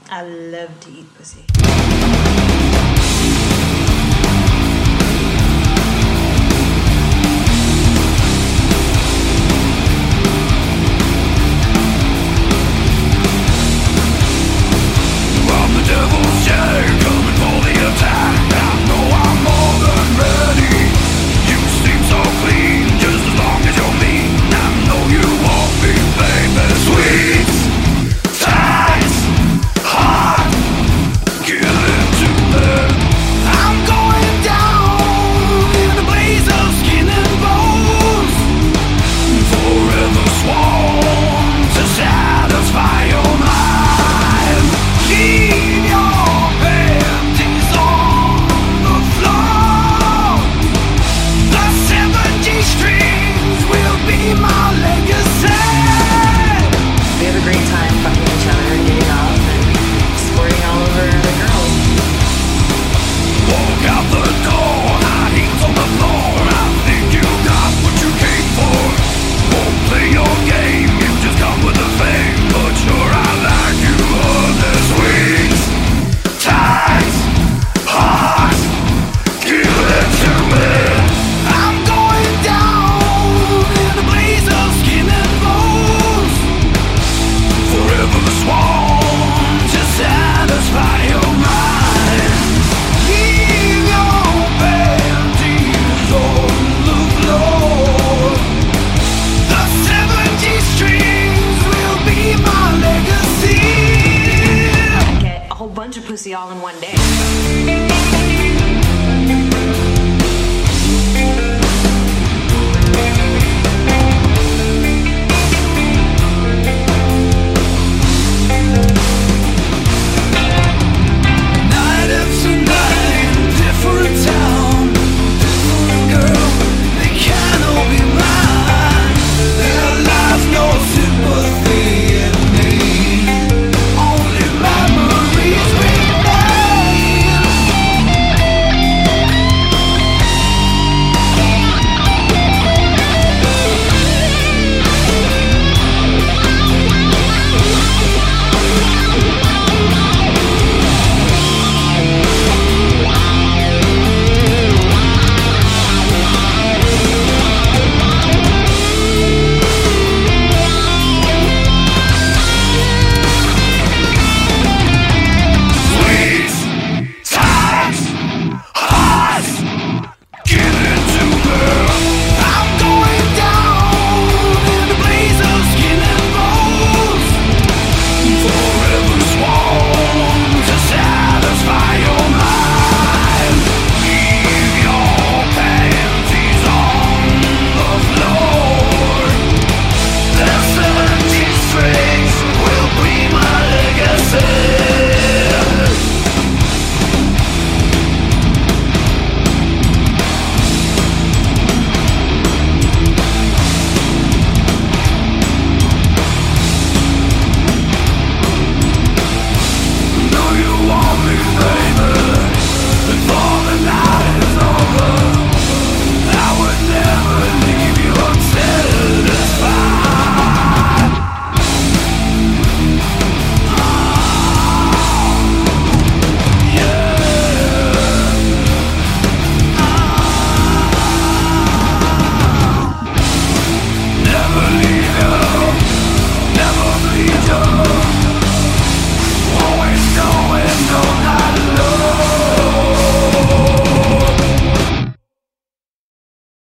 I love to eat pussy. I'm the devil's chair, coming for the attack. I know I'm more than ready. You seem so clean, just as long as you're mean. I know you want me, baby. Sweet, tight, hot, give it to me. I'm going down in a blaze of skin and bones, forever sworn to satisfy your mind. Leave your panties on the floor. The 7G strings will be my legacy. We have a great time fucking each other and getting off and squirting all over other girls. Walk out the door, high heels on the floor. I think you got what you came for. Won't play your game, you just come with the fame. But sure, I like you honey. Sweet, tight, hot, give it to me. I'm going down in a blaze of skin and bones, forever sworn to satisfy your mind. Leave your panties on the floor. The 7G strings will be my legacy. Get a whole bunch of pussy all in one day.